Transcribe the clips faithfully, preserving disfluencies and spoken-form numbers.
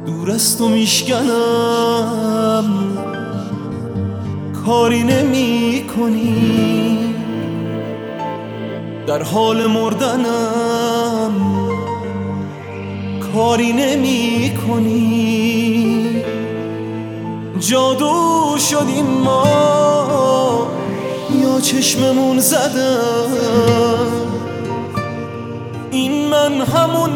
دور از تو میشکنم، کاری نمی کنی، در حال مردنم کاری نمی کنی. جادو شدیم ما یا چشممون زدم، این من همون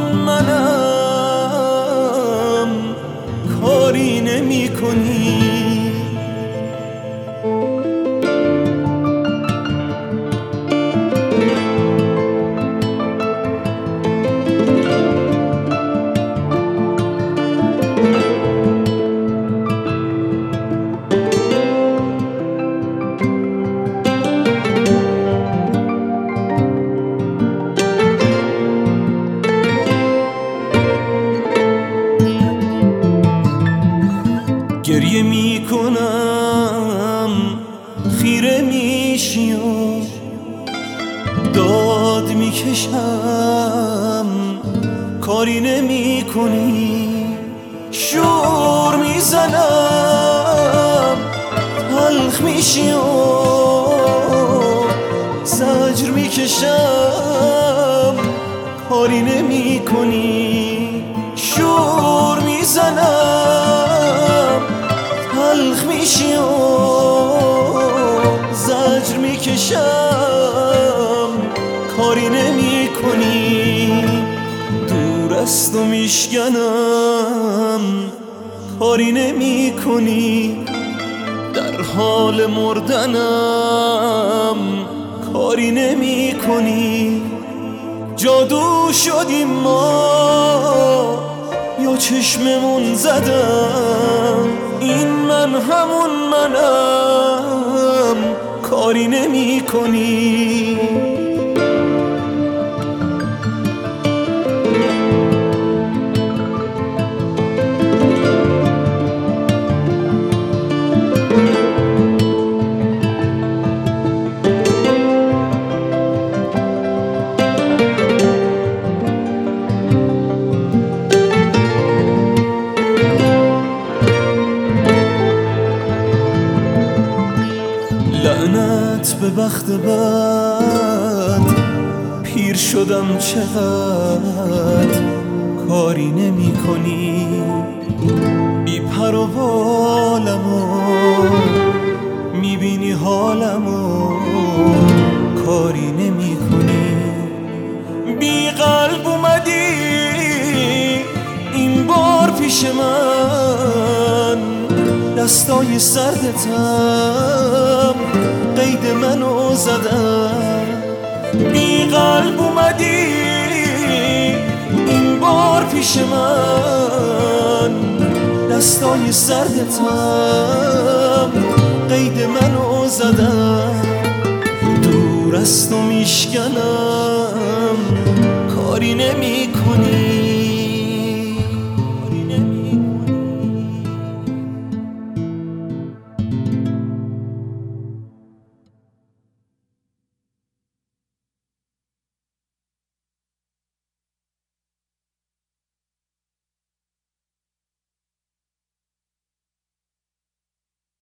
منم، کاری نمی کنی. گریه می کنم خیره میشی و داد میکشم، کاری نمی کنی. شور میزنم تلخ میشی و زجر میکشم، کاری نمی کنی. شور میزنم تلخ میشی و زجر میکشم، کاری نمی کنی. دور از تو میشکنم، کاری نمی کنی، در حال مردنم کاری نمی کنی. جادو شدیم ما یا چشممون زدم، این من همون منم، کاری نمی کنی. لعنت به بخت بد، پیر شدم چقدر، کاری نمی کنی. بی پر و بالمو میبینی حالمو، کاری نمی کنی. بی قلب اومدی این بار پیش من، دستای سردتم قید منو زدم. بی قلب اومدی این بار پیش من، دستای سردتم قید منو زدم. دور از تو میشکنم، کاری نمی کنی.